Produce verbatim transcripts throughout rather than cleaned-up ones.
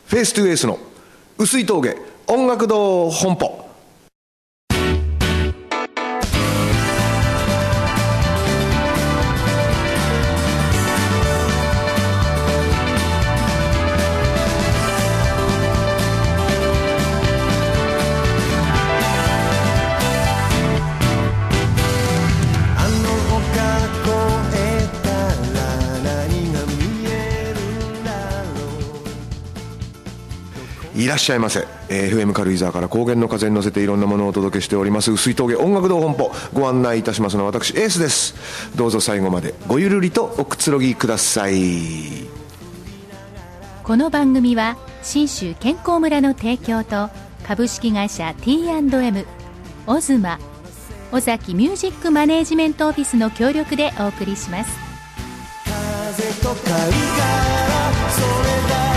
フェイストゥフェイスの碓井峠音楽堂本舗。いらっしゃいませ。 エフエム 軽井沢から高原の風に乗せていろんなものをお届けしております碓井峠音楽堂本舗、ご案内いたしますのは私エースです。どうぞ最後までごゆるりとおくつろぎください。 この番組は信州健康村の提供と株式会社 ティーアンドエム、 オズマ、尾崎ミュージックマネージメントオフィスの協力でお送りします。 風と貝殻それだ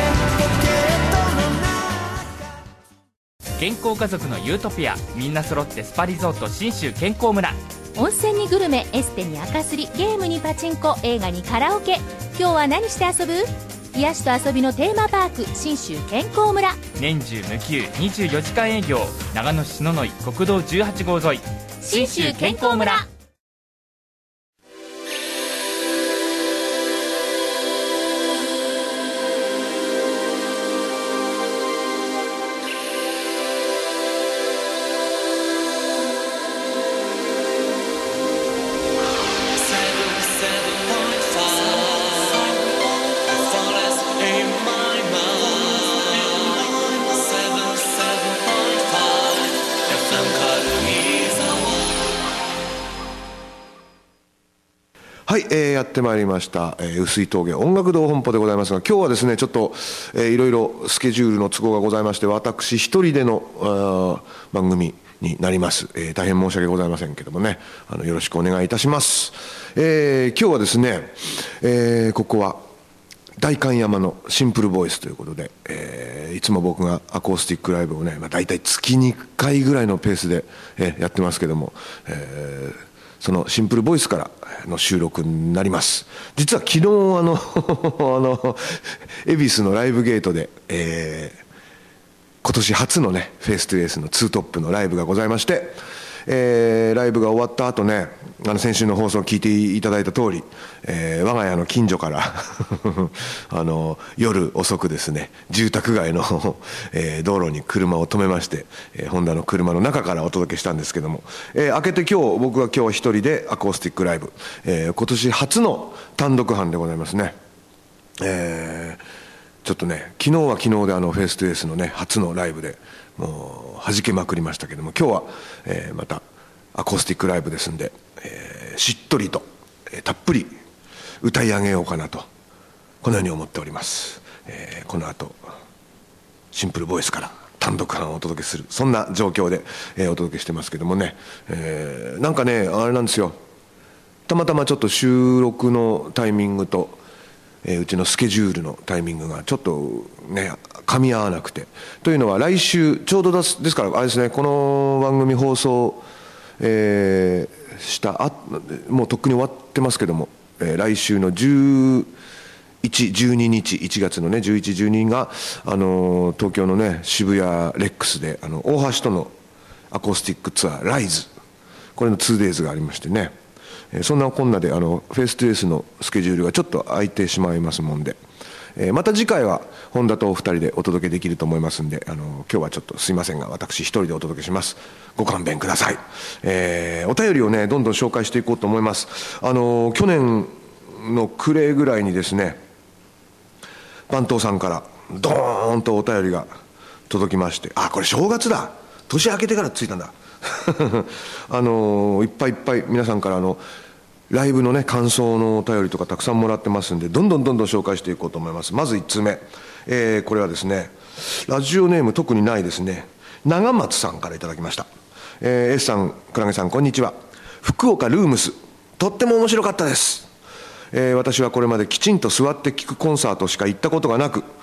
健康家族のユートピア、みんな揃ってスパリゾート信州健康村。 温泉にグルメ、エステに赤すり、ゲームにパチンコ、映画にカラオケ。今日は何して遊ぶ？癒しと遊びのテーマパーク信州健康村。 年中無休にじゅうよじかん営業、長野市野々井国道じゅうはち号沿い信州健康村。 はい、えー、やってまいりました、えー、碓井峠音楽堂本舗でございますが、今日はですねちょっと、えー、いろいろスケジュールの都合がございまして、私一人での番組になります、えー、大変申し訳ございませんけどもね、あのよろしくお願いいたします。えー、今日はですね、えー、ここは代官山のシンプルボイスということで、えー、いつも僕がアコースティックライブをね、まあ、大体月にかいぐらいのペースで、えー、やってますけども、えーそのシンプルボイスからの収録になります。実は昨日あのあの恵比寿のライブゲートで、えー、今年初のねフェイストゥフェイスのツートップのライブがございまして、えー、ライブが終わった後ね、あの先週の放送を聞いていただいた通り、えー、我が家の近所からあの夜遅くですね、住宅街の、えー、道路に車を止めまして、えー、ホンダの車の中からお届けしたんですけども、えー、明けて今日僕は今日一人でアコースティックライブ、えー、今年初の単独班でございますね。えー、ちょっとね昨日は昨日であのフェイストゥフェイスのね初のライブでもう弾けまくりましたけども、今日は、えー、またアコースティックライブですんで、えー、しっとりと、えー、たっぷり歌い上げようかなとこのように思っております。えー、この後シンプルボイスから単独班をお届けする、そんな状況で、えー、お届けしてますけどもね、えー、なんかねあれなんですよ、たまたまちょっと収録のタイミングと、えー、うちのスケジュールのタイミングがちょっとね噛み合わなくて、というのは来週ちょうどですですからあれですね、この番組放送、えー、したあもうとっくに終わってますけども、えー、来週のじゅういち、じゅうににち、いちがつのねじゅういち、じゅうにが、あのー、東京のね渋谷レックスであの大橋とのアコースティックツアーライズ、これの ツーデイズ がありましてね、えー、そんなこんなであのフェイストゥフェイスのスケジュールがちょっと空いてしまいますもんで、えー、また次回は本田とお二人でお届けできると思いますんで、あの今日はちょっとすいませんが私一人でお届けします。ご勘弁ください。えー、お便りをねどんどん紹介していこうと思います。あの去年の暮れぐらいにですね、番頭さんからドーンとお便りが届きまして、あこれ正月だ、年明けてからついたんだあのいっぱいいっぱい皆さんからあのライブのね感想のお便りとかたくさんもらってますんで、どんどんどんどん紹介していこうと思います。まずいっつうめ、えー、これはですねラジオネーム特にないですね、長松さんからいただきました。えー、S さん、クラゲさんこんにちは。福岡ルームスとっても面白かったです。えー、私はこれまできちんと座って聴くコンサートしか行ったことがなく、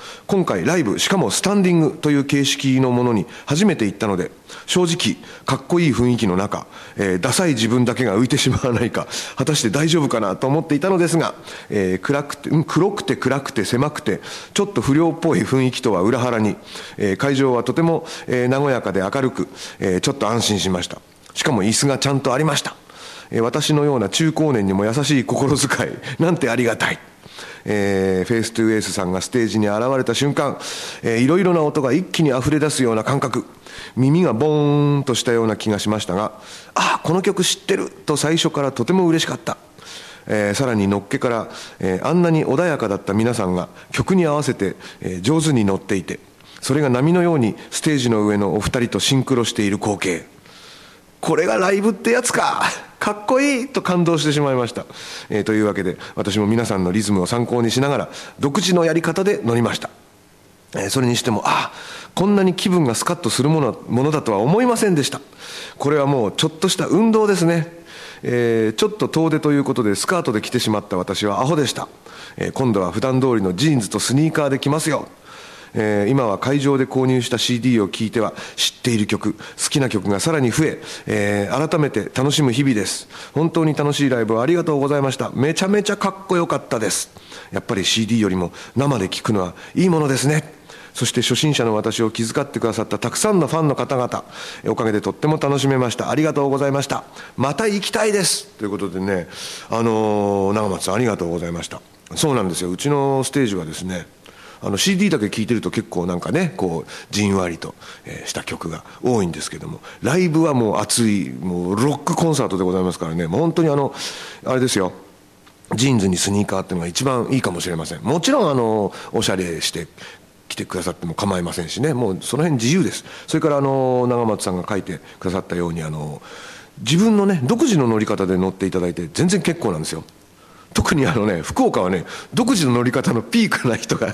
今回ライブ、しかもスタンディングという形式のものに初めて行ったので、正直かっこいい雰囲気の中、えー、ダサい自分だけが浮いてしまわないか、果たして大丈夫かなと思っていたのですが、えー、暗くて黒くて暗くて狭くてちょっと不良っぽい雰囲気とは裏腹に、えー、会場はとても、えー、和やかで明るく、えー、ちょっと安心しました。しかも椅子がちゃんとありました。えー、私のような中高年にも優しい心遣いなんてありがたい。えー、フェイストゥエースさんがステージに現れた瞬間、えー、いろいろな音が一気にあふれ出すような感覚、耳がボーンとしたような気がしましたが、あ、この曲知ってると最初からとても嬉しかった。えー、さらにのっけから、えー、あんなに穏やかだった皆さんが曲に合わせて、えー、上手に乗っていて、それが波のようにステージの上のお二人とシンクロしている光景、これがライブってやつか、かっこいいと感動してしまいました。えー、というわけで私も皆さんのリズムを参考にしながら独自のやり方で乗りました。えー、それにしても、あ、こんなに気分がスカッとするもの、ものだとは思いませんでした。これはもうちょっとした運動ですね。えー、ちょっと遠出ということでスカートで来てしまった私はアホでした。えー、今度は普段通りのジーンズとスニーカーで来ますよ。えー、今は会場で購入した シーディー を聴いては知っている曲、好きな曲がさらに増え、えー、改めて楽しむ日々です。本当に楽しいライブをありがとうございました。めちゃめちゃかっこよかったです。やっぱり シーディー よりも生で聴くのはいいものですね。そして初心者の私を気遣ってくださったたくさんのファンの方々、おかげでとっても楽しめました。ありがとうございました。また行きたいですということでね、あのー、長松さんありがとうございました。そうなんですよ、うちのステージはですね、あの シーディー だけ聴いてると結構なんかね、こうじんわりと、えー、した曲が多いんですけども、ライブはもう熱い、もうロックコンサートでございますからね、もう本当にあのあれですよ、ジーンズにスニーカーっていうのが一番いいかもしれません。もちろんあのおしゃれして来てくださっても構いませんしね、もうその辺自由です。それからあの長松さんが書いてくださったように、あの自分のね独自の乗り方で乗っていただいて全然結構なんですよ。特にあのね、福岡はね、独自の乗り方のピークな人が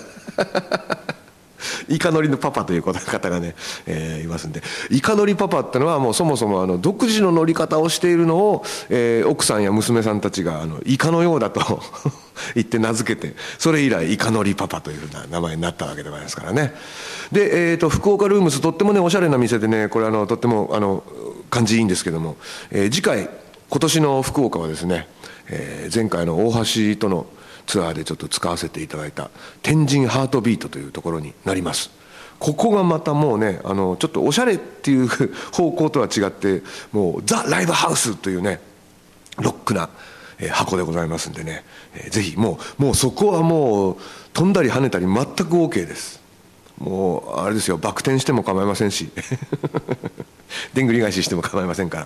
イカ乗りのパパという方がね、えー、いますんで、イカ乗りパパってのはもうそもそもあの独自の乗り方をしているのを、えー、奥さんや娘さんたちがあのイカのようだと言って名付けて、それ以来イカ乗りパパというふうな名前になったわけでございますからね。で、えー、と福岡ルームス、とってもねおしゃれな店でね、これあのとってもあの感じいいんですけども、えー、次回今年の福岡はですね、えー、前回の大橋とのツアーでちょっと使わせていただいた天神ハートビートというところになります。ここがまたもうね、あのちょっとおしゃれっていう方向とは違って、もうザ・ライブハウスというねロックな箱でございますんでね、ぜひもう、もうそこはもう飛んだり跳ねたり全く OK です。もうあれですよ、バク転しても構いませんしでんぐり返ししても構いませんから、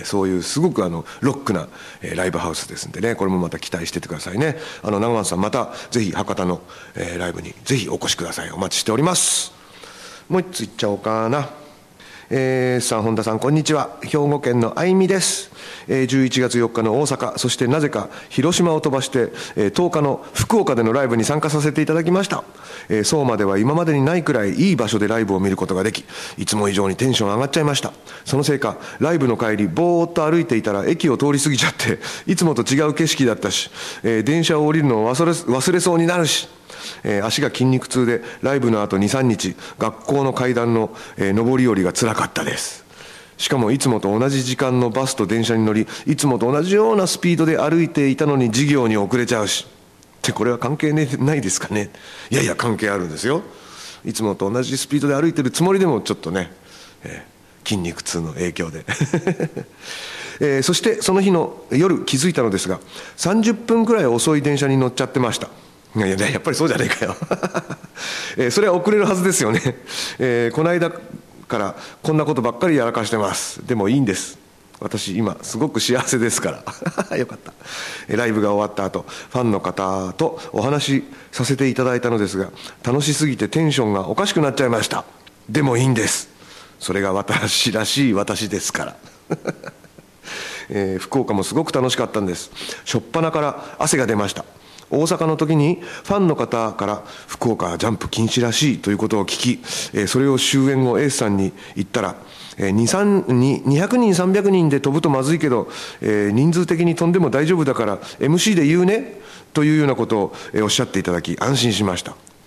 そういうすごくあのロックなライブハウスですんでね、これもまた期待しててくださいね。あの長松さん、またぜひ博多のライブにぜひお越しください。お待ちしております。もう一ついっちゃおうかな。えー、さん本田さんこんにちは、兵庫県のあいみです。えー、じゅういちがつよっかの大阪、そしてなぜか広島を飛ばして、えー、とおかの福岡でのライブに参加させていただきました。えー、相馬では今までにないくらいいい場所でライブを見ることができ、いつも以上にテンション上がっちゃいました。そのせいかライブの帰りぼーっと歩いていたら駅を通り過ぎちゃって、いつもと違う景色だったし、えー、電車を降りるのを忘れ、忘れそうになるし、えー、足が筋肉痛でライブの後 にさんにち学校の階段の、えー、上り下りがつらかったです。しかもいつもと同じ時間のバスと電車に乗り、いつもと同じようなスピードで歩いていたのに授業に遅れちゃうし、ってこれは関係、ね、ないですかね。いやいや関係あるんですよ。いつもと同じスピードで歩いてるつもりでもちょっとね、えー、筋肉痛の影響で、えー、そしてその日の夜気づいたのですが、さんじゅっぷんくらい遅い電車に乗っちゃってました。いやいややっぱりそうじゃねえかよ、えー、それは遅れるはずですよね。えー、この間からこんなことばっかりやらかしてます。でもいいんです、私今すごく幸せですからよかった。ライブが終わった後、ファンの方とお話しさせていただいたのですが、楽しすぎてテンションがおかしくなっちゃいました。でもいいんです、それが私らしい私ですからえー、福岡もすごく楽しかったんです。初っ端から汗が出ました。大阪の時にファンの方から福岡はジャンプ禁止らしいということを聞き、それを終演後エースさんに言ったら、にひゃくにんさんびゃくにんで飛ぶとまずいけど人数的に飛んでも大丈夫だから エムシー で言うねというようなことをおっしゃっていただき安心しました。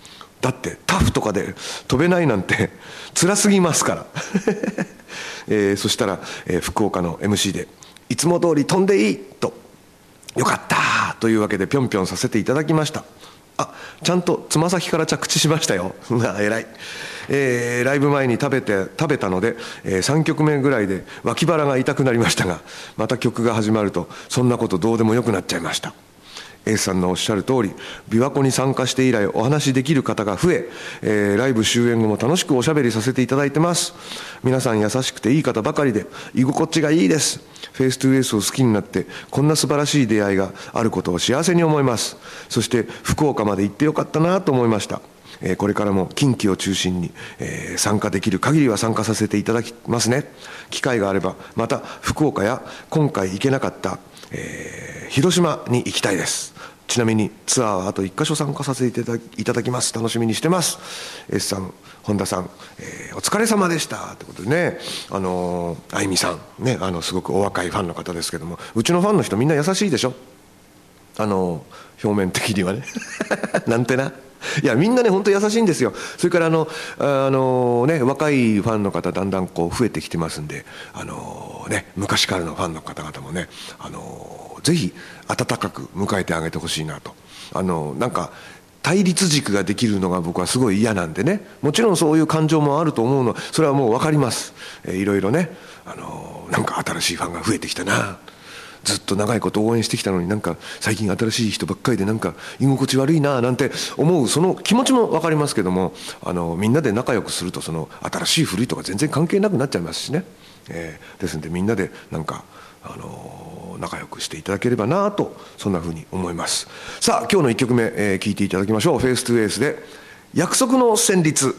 だってタフとかで飛べないなんて辛すぎますから、えー、そしたら、えー、福岡の エムシー でいつも通り飛んでいいと、よかったというわけでぴょんぴょんさせていただきました。あ、ちゃんとつま先から着地しましたよ偉い、えー、ライブ前に食べて食べたので、えー、さんきょくめぐらいで脇腹が痛くなりましたが、また曲が始まるとそんなことどうでもよくなっちゃいました。エースさんのおっしゃる通り、琵琶湖に参加して以来お話しできる方が増ええー、ライブ終演後も楽しくおしゃべりさせていただいてます。皆さん優しくていい方ばかりで居心地がいいです。フェイストゥエースを好きになってこんな素晴らしい出会いがあることを幸せに思います。そして福岡まで行ってよかったなと思いました。えー、これからも近畿を中心に、えー、参加できる限りは参加させていただきますね。機会があればまた福岡や今回行けなかった、えー、広島に行きたいです。ちなみにツアーはあといっかしょ参加させていただき、いただきます。楽しみにしてます。 S さん、本田さん、えー、お疲れ様でしたということでね、あのー、あいみさんね、あのすごくお若いファンの方ですけども、うちのファンの人みんな優しいでしょ、あのー、表面的にはねなんてな、いやみんなね本当優しいんですよ。それからあのあのね若いファンの方だんだんこう増えてきてますんで、あのね昔からのファンの方々もね、あのぜひ温かく迎えてあげてほしいなと。あのなんか対立軸ができるのが僕はすごい嫌なんでね、もちろんそういう感情もあると思うの、それはもう分かります。えー、いろいろね、あのなんか新しいファンが増えてきたな、ずっと長いこと応援してきたのになんか最近新しい人ばっかりでなんか居心地悪いななんて思うその気持ちも分かりますけども、あのみんなで仲良くするとその新しい古いとか全然関係なくなっちゃいますしね、えー、ですのでみんなでなんかあの仲良くしていただければなと、そんなふうに思います。さあ今日のいっきょくめ、えー、聴いていただきましょう。フェイストゥエースで約束の旋律。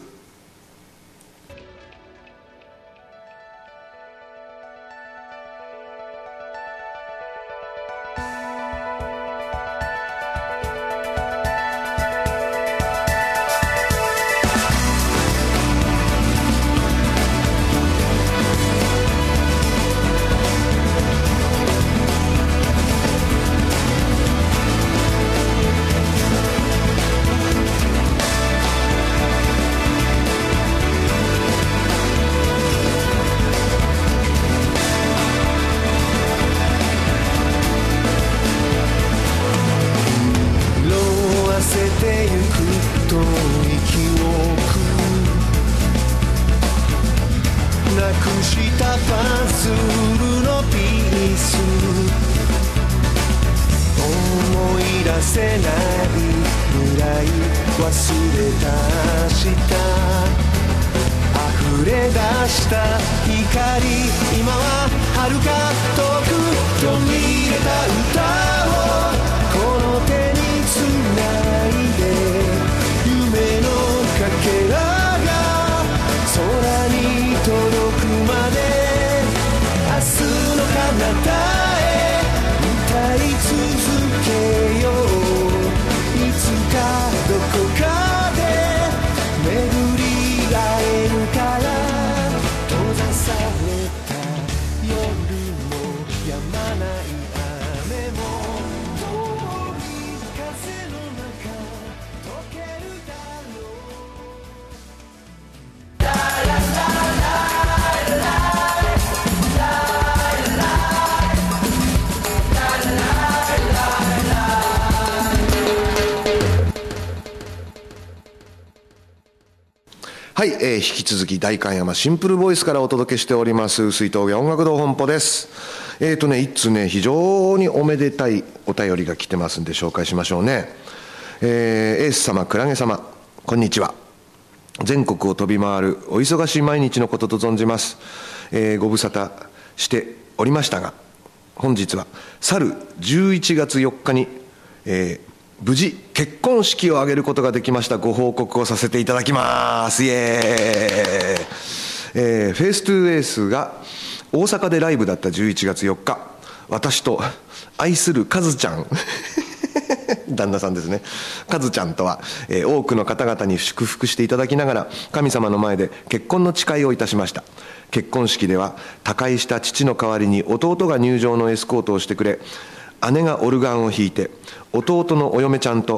はい、えー、引き続き代官山シンプルボイスからお届けしております碓氷峠音楽堂本舗です。えーとね一通ね非常におめでたいお便りが来てますんで紹介しましょうね。えー、エース様クラゲ様こんにちは。全国を飛び回るお忙しい毎日のことと存じます。えー、ご無沙汰しておりましたが、本日は去るじゅういちがつよっかに、えー無事結婚式を挙げることができましたご報告をさせていただきます。イエーイ、えー、フェイストゥエースが大阪でライブだったじゅういちがつよっか、私と愛するカズちゃん旦那さんですね、カズちゃんとは、えー、多くの方々に祝福していただきながら神様の前で結婚の誓いをいたしました。結婚式では他界した父の代わりに弟が入場のエスコートをしてくれ、姉がオルガンを弾いて弟のお嫁ちゃんと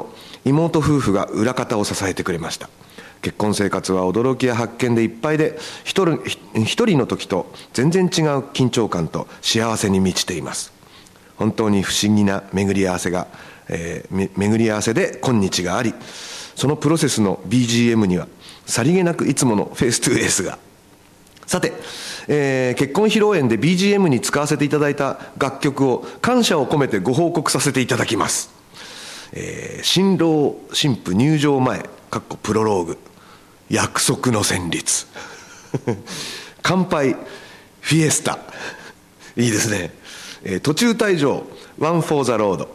妹夫婦が裏方を支えてくれました。結婚生活は驚きや発見でいっぱいで、一人、一人の時と全然違う緊張感と幸せに満ちています。本当に不思議な巡り合わせが、えー、巡り合わせで今日があり、そのプロセスの ビージーエム にはさりげなくいつものフェイストゥフェイスが。さて、えー、結婚披露宴で ビージーエム に使わせていただいた楽曲を感謝を込めてご報告させていただきます。えー、新郎新婦入場前かっこプロローグ、約束の旋律乾杯フィエスタ、いいですね。えー、途中退場ワンフォーザロード、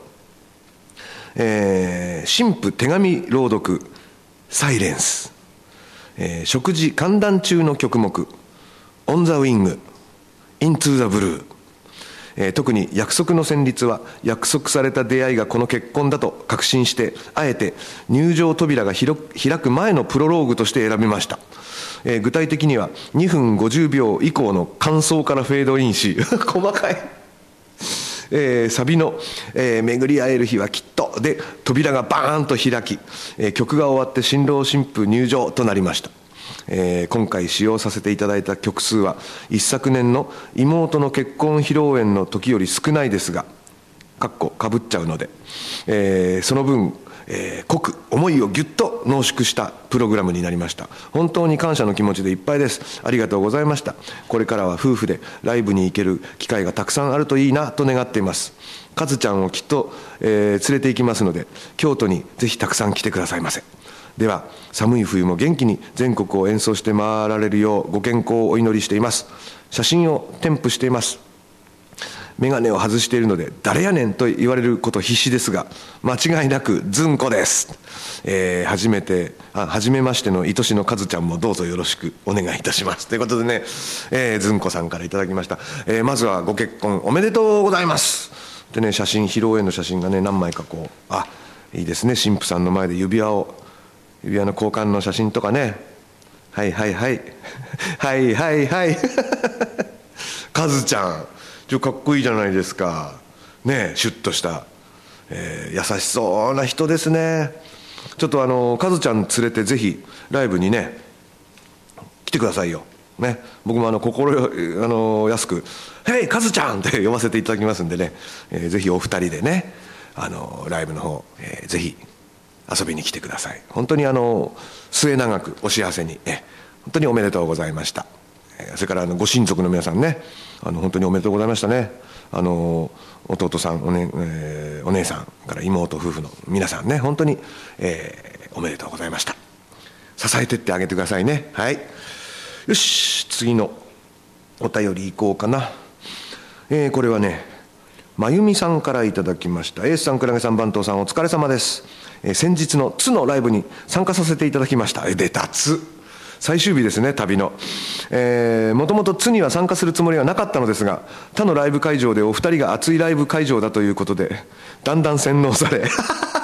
えー、新婦手紙朗読サイレンス、えー、食事歓談中の曲目オンザウィングイントゥザブルー、えー、特に約束の旋律は約束された出会いがこの結婚だと確信して、あえて入場扉が開く前のプロローグとして選びました。えー、具体的にはにふんごじゅうびょう以降の間奏からフェードインし細かい、えー、サビの、えー「巡り会える日はきっと」で扉がバーンと開き、えー、曲が終わって新郎新婦入場となりました。えー、今回使用させていただいた曲数は一昨年の妹の結婚披露宴の時より少ないですが、かっこかぶっちゃうので、えー、その分、えー、濃く思いをぎゅっと濃縮したプログラムになりました。本当に感謝の気持ちでいっぱいです。ありがとうございました。これからは夫婦でライブに行ける機会がたくさんあるといいなと願っています。カズちゃんをきっと、えー、連れて行きますので、京都にぜひたくさん来てくださいませ。では寒い冬も元気に全国を演奏して回られるようご健康をお祈りしています。写真を添付しています。眼鏡を外しているので誰やねんと言われること必死ですが、間違いなくずんこです。えー、初めてあ初めましての愛しのカズちゃんもどうぞよろしくお願いいたしますということでね、えー、ずんこさんからいただきました。えー、まずはご結婚おめでとうございますでね、写真披露宴の写真がね何枚かこう、あいいですね。新婦さんの前で指輪を指輪の交換の写真とかね、はいはいはいはいはいはいカズちゃんちょかっこいいじゃないですかね。シュッとした、えー、優しそうな人ですね。ちょっとあのカズちゃん連れてぜひライブにね来てくださいよね。僕もあの心よあの安く「ヘイカズちゃん!」って読ませていただきますんでね、えー、ぜひお二人でねあのライブの方、えー、ぜひ遊びに来てください。本当にあの末永くお幸せに、え本当におめでとうございました。えそれからあのご親族の皆さんね、あの本当におめでとうございましたね。あの弟さんお、ねえー、お姉さんから妹夫婦の皆さんね、本当に、えー、おめでとうございました。支えてってあげてくださいね。はい、よし次のお便りいこうかな。えー、これはねまゆみさんからいただきました。エースさん、クラゲさん、番頭さん、お疲れ様です。えー、先日の津のライブに参加させていただきました。えー、出た津最終日ですね、旅の。えー、もともと津には参加するつもりはなかったのですが、他のライブ会場でお二人が熱いライブ会場だということでだんだん洗脳され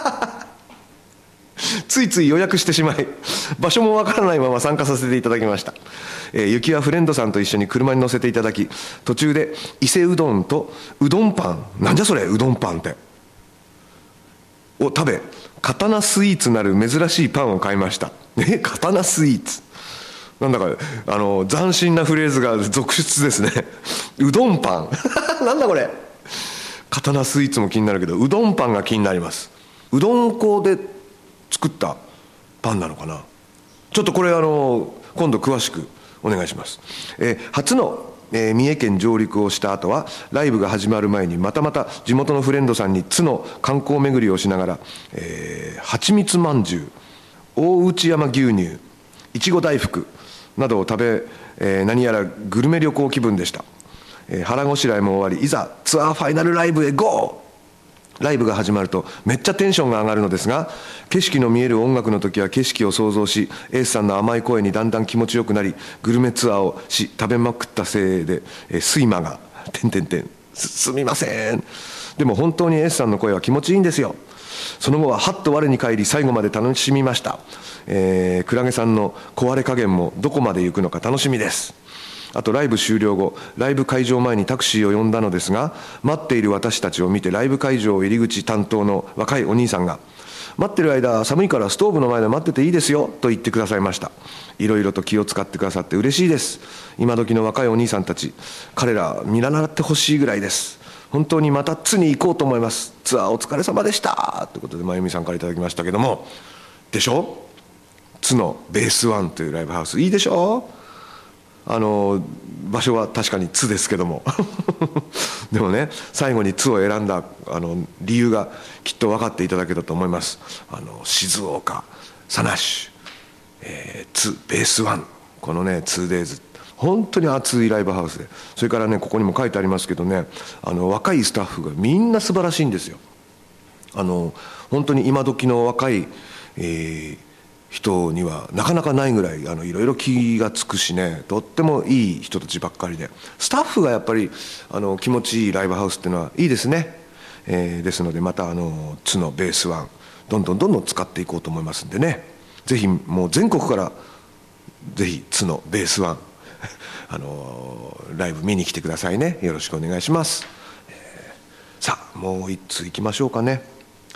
ついつい予約してしまい場所もわからないまま参加させていただきました。えー、雪はフレンドさんと一緒に車に乗せていただき、途中で伊勢うどんとうどんパン、なんじゃそれうどんパンってを食べ、刀スイーツなる珍しいパンを買いました。え刀スイーツなんだかあの斬新なフレーズが続出ですねうどんパンなんだこれ。刀スイーツも気になるけどうどんパンが気になります。うどん粉で作ったパンなのかな。ちょっとこれあの今度詳しくお願いします。えー、初の、えー、三重県上陸をした後はライブが始まる前にまたまた地元のフレンドさんに津の観光巡りをしながら、えー、蜂蜜まんじゅう、大内山牛乳、いちご大福などを食べ、えー、何やらグルメ旅行気分でした。えー、腹ごしらえも終わり、いざツアーファイナルライブへゴー。ライブが始まるとめっちゃテンションが上がるのですが、景色の見える音楽の時は景色を想像し、エースさんの甘い声にだんだん気持ちよくなり、グルメツアーをし食べまくったせいで、えー、睡魔がてんてんてん す, すみません。でも本当にエースさんの声は気持ちいいんですよ。その後ははっと我に返り最後まで楽しみました。えー、クラゲさんの壊れ加減もどこまで行くのか楽しみです。あとライブ終了後、ライブ会場前にタクシーを呼んだのですが、待っている私たちを見てライブ会場入り口担当の若いお兄さんが、 待ってる間寒いからストーブの前で待ってていいですよと言ってくださいました。いろいろと気を使ってくださって嬉しいです。今時の若いお兄さんたち、彼ら見習ってほしいぐらいです。本当にまた津に行こうと思います。ツアーお疲れ様でしたということで、まゆみさんからいただきましたけども、でしょ、津のベースワンというライブハウスいいでしょ。あの場所は確かに津ですけどもでもね、最後に津を選んだあの理由がきっと分かっていただけたと思います。あの静岡、サナッシュ、えー、津ベースワン、このね ツーデイズ、本当に熱いライブハウスで、それからねここにも書いてありますけどね、あの若いスタッフがみんな素晴らしいんですよ。あの本当に今時の若い、えー人にはなかなかないぐらいあのいろいろ気がつくしね、とってもいい人たちばっかりで、スタッフがやっぱりあの気持ちいいライブハウスっていうのはいいですね。えー、ですのでまたあの津のベースワンどんどんどんどん使っていこうと思いますんでね、ぜひもう全国からぜひ津のベースワンあのライブ見に来てくださいね。よろしくお願いします。えー、さあもう一通いきましょうかね。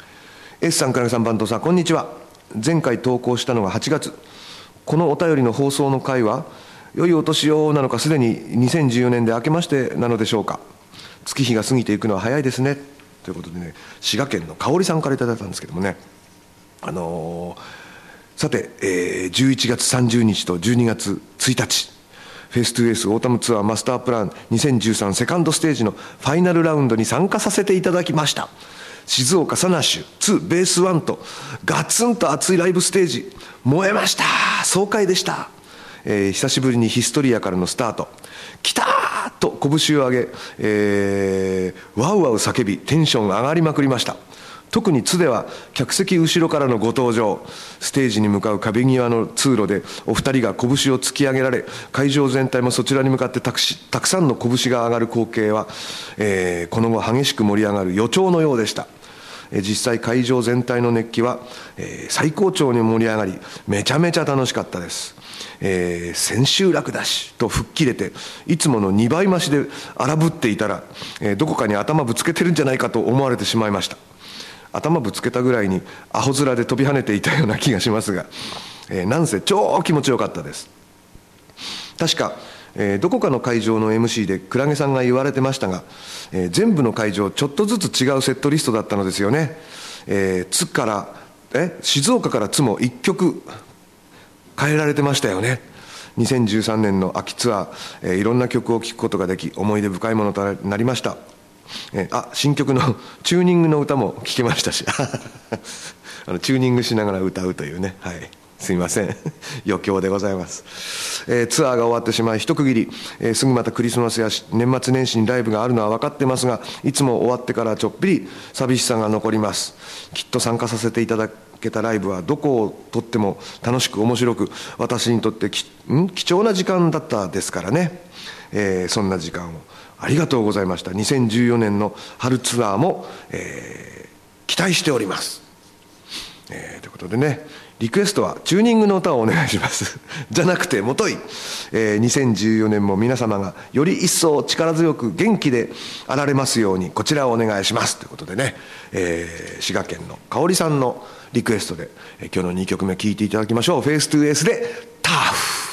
S さん、金さん、番頭さん、こんにちは。前回投稿したのがはちがつ、このお便りの放送の回は良いお年をなのか、すでににせんじゅうよねんで明けましてなのでしょうか。月日が過ぎていくのは早いですねということでね、滋賀県の香織さんからいただいたんですけどもね、あのー、さて、えー、じゅういちがつさんじゅうにちとじゅうにがつついたち、フェイストゥエースオータムツアーマスタープランにせんじゅうさんセカンドステージのファイナルラウンドに参加させていただきました。静岡サナッシュツーベースワンとガツンと熱いライブステージ、燃えました。爽快でした。えー、久しぶりにヒストリアからのスタート、来たーと拳を上げ、えー、ワウワウ叫びテンション上がりまくりました。特に津では客席後ろからのご登場、ステージに向かう壁際の通路でお二人が拳を突き上げられ、会場全体もそちらに向かってたくしたくさんの拳が上がる光景は、えー、この後激しく盛り上がる予兆のようでした。実際会場全体の熱気は、えー、最高潮に盛り上がり、めちゃめちゃ楽しかったです。えー、千秋楽だしと吹っ切れて、いつものにばい増しで荒ぶっていたら、えー、どこかに頭ぶつけてるんじゃないかと思われてしまいました。頭ぶつけたぐらいにアホ面で飛び跳ねていたような気がしますが、えー、なんせ超気持ちよかったです。確か、えー、どこかの会場の エムシー でクラゲさんが言われてましたが、えー、全部の会場ちょっとずつ違うセットリストだったのですよね。えー、津からえ静岡から津もいっきょく変えられてましたよね。にせんじゅうさんねんの秋ツアー、えー、いろんな曲を聴くことができ思い出深いものとなりました。えー、あ新曲のチューニングの歌も聴けましたしあのチューニングしながら歌うというね、はい、すみません余興でございます。えー、ツアーが終わってしまい一区切り、えー、すぐまたクリスマスや年末年始にライブがあるのは分かってますが、いつも終わってからちょっぴり寂しさが残ります。きっと参加させていただけたライブはどこをとっても楽しく面白く、私にとってきん貴重な時間だったですからね。えー、そんな時間をありがとうございました。にせんじゅうよねんの春ツアーも、えー、期待しております。えー、ということでね、リクエストはチューニングの歌をお願いしますじゃなくてもとい、えー、にせんじゅうよねんも皆様がより一層力強く元気であられますように、こちらをお願いしますということでね、えー、滋賀県の香織さんのリクエストで、えー、今日のにきょくめ聴いていただきましょう。フェイストゥエースでタフ。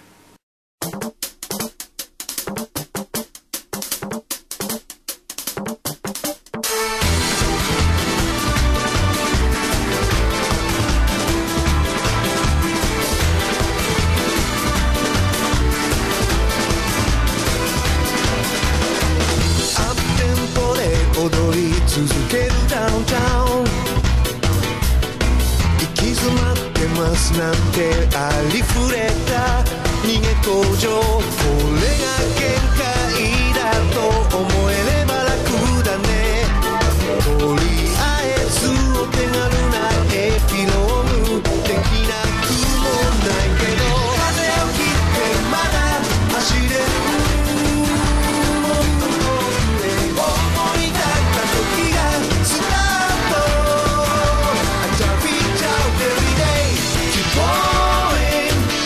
続けるダウンタウン、行き詰まってますなんてありふれた逃げ工場、これが限界だと思えれば楽だね。とりあえずお手軽なエピローグできなくもないけど、風を切ってまだ走れる、Keep going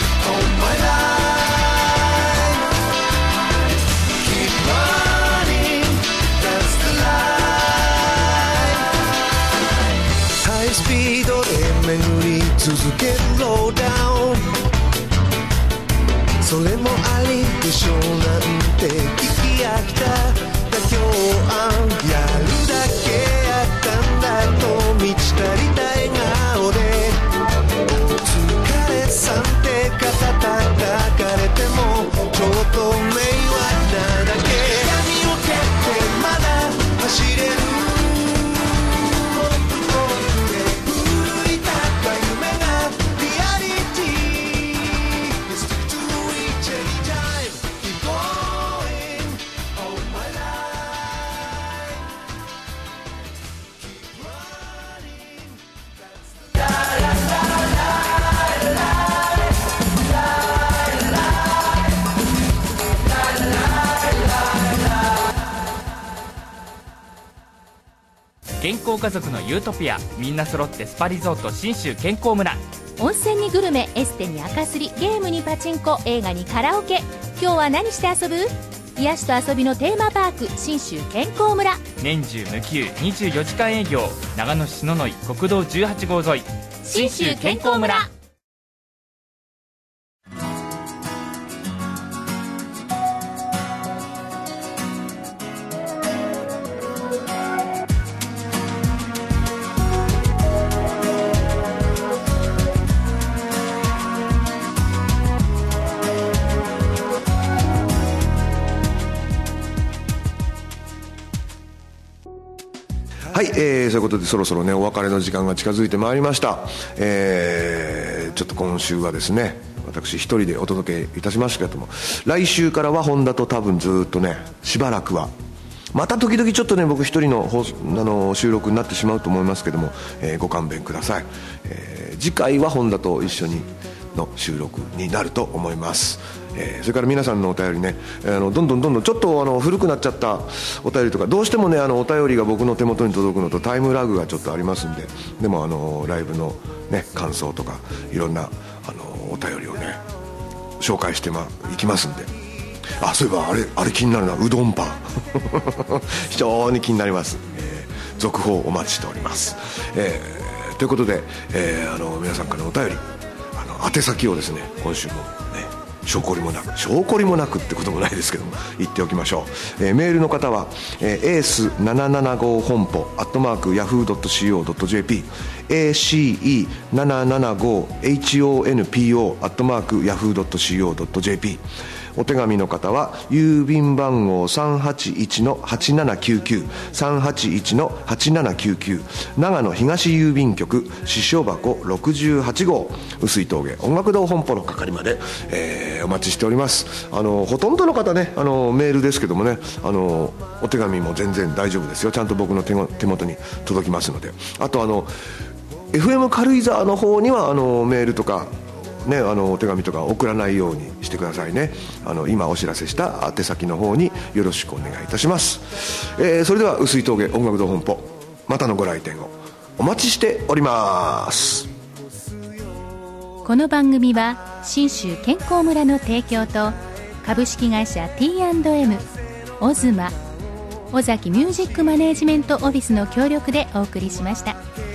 続けるローダウン、それもありでしょうなんて聞き飽きた妥協案、やるだけやったんだと満ち足りた笑顔で、お疲れさんって肩叩かれてもちょっと迷惑なだけ、闇を蹴ってまだ走れる、古いたった夢がリアリティ、 It's too each anytime, keep going all my life, keep running, that's the la la la la 健康家族のユートピア、みんな揃ってスパリゾート信州健康村。 温泉にグルメ、エステに赤すり、ゲームにパチンコ、映画にカラオケ。今日は何して遊ぶ？癒しと遊びのテーマパーク、信州健康村。 年中無休にじゅうよじかん営業、長野市篠ノ井国道じゅうはち号沿い、信州健康村。 はい、えー、そういうことでそろそろねお別れの時間が近づいてまいりました。えー、ちょっと今週はですね私一人でお届けいたしましたけども、来週からは本田と多分ずっとねしばらくはまた時々ちょっとね僕一人の放送あの収録になってしまうと思いますけども、えー、ご勘弁ください。えー、次回は本田と一緒にの収録になると思います。えー、それから皆さんのお便りね、あのどんどんどんどんちょっとあの古くなっちゃったお便りとか、どうしてもねあのお便りが僕の手元に届くのとタイムラグがちょっとありますんで、でもあのライブの、ね、感想とかいろんなあのお便りをね紹介してまいきますんで、あそういえばあれあれ気になるな、うどんパン非常に気になります。えー、続報お待ちしております。えー、ということで、えー、あの皆さんからのお便り、あの宛先をですね今週もね証拠りもなく証拠りもなくってこともないですけども言っておきましょう。えー、メールの方は、えー、エースななななご本舗アットマークヤフー ドットシーオー ドット ジェーピー エーシーイーななななご エイチオーエヌピーオー アットマークヤフー ドットシーオー ドット ジェーピー。お手紙の方は郵便番号 さんはちいちのはちななきゅうきゅう さんはちいちのはちななきゅうきゅう、長野東郵便局支所箱ろくじゅうはち号碓氷峠音楽堂本舗の係まで、えー、お待ちしております。あのほとんどの方ねあのメールですけどもね、あのお手紙も全然大丈夫ですよ。ちゃんと僕の 手, 手元に届きますので、あとあの エフエム 軽井沢の方にはあのメールとかね、あのお手紙とか送らないようにしてくださいね。あの今お知らせした宛先の方によろしくお願いいたします。えー、それでは碓氷峠音楽堂本舗、またのご来店をお待ちしております。 この番組は信州健康村の提供と株式会社 ティーアンドエム、 オズマ、尾崎ミュージックマネージメントオフィスの協力でお送りしました。